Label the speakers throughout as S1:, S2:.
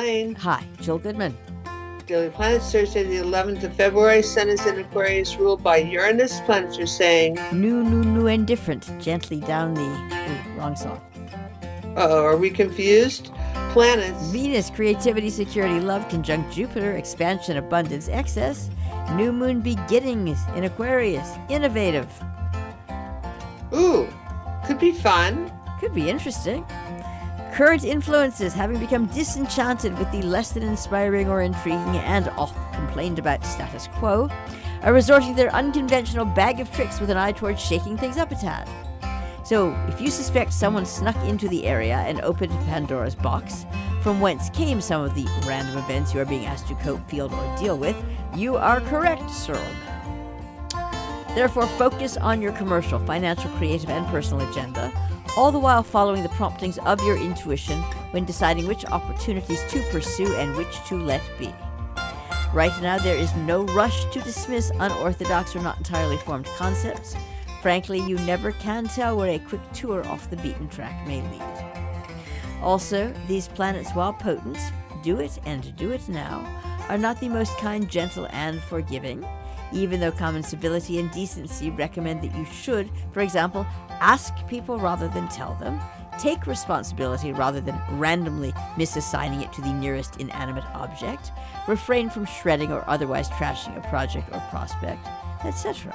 S1: Lane.
S2: Hi, Jill Goodman.
S1: Daily Planets, Thursday the 11th of February. Sun is in Aquarius, ruled by Uranus. Planets are saying...
S2: New and different. Gently down the... Ooh, wrong song.
S1: Uh-oh, are we confused? Planets...
S2: Venus, creativity, security, love, conjunct Jupiter, expansion, abundance, excess. New moon beginnings in Aquarius. Innovative.
S1: Ooh, could be fun.
S2: Could be interesting. Current influences, having become disenchanted with the less than inspiring or intriguing and oft complained about status quo, are resorting to their unconventional bag of tricks with an eye towards shaking things up a tad. So, if you suspect someone snuck into the area and opened Pandora's box, from whence came some of the random events you are being asked to cope, field, or deal with, you are correct, sir or ma'am. Therefore, focus on your commercial, financial, creative, and personal agenda, all the while following the promptings of your intuition when deciding which opportunities to pursue and which to let be. Right now, there is no rush to dismiss unorthodox or not entirely formed concepts. Frankly, you never can tell where a quick tour off the beaten track may lead. Also, these planets, while potent, do it and do it now, are not the most kind, gentle, and forgiving, even though common civility and decency recommend that you should, for example, ask people rather than tell them, take responsibility rather than randomly misassigning it to the nearest inanimate object, refrain from shredding or otherwise trashing a project or prospect, etc.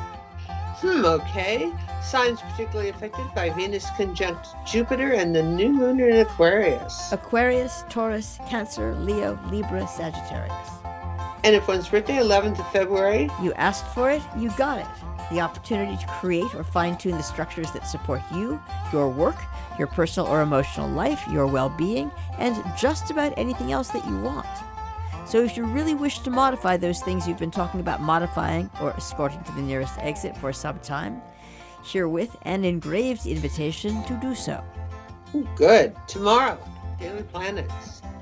S1: Okay. Signs particularly affected by Venus conjunct Jupiter and the new moon in Aquarius.
S2: Aquarius, Taurus, Cancer, Leo, Libra, Sagittarius.
S1: And if one's birthday, 11th of February?
S2: You asked for it, you got it. The opportunity to create or fine-tune the structures that support you, your work, your personal or emotional life, your well-being, and just about anything else that you want. So if you really wish to modify those things you've been talking about modifying or escorting to the nearest exit for some time, herewith an engraved invitation to do so.
S1: Ooh, good. Tomorrow, Daily Planets.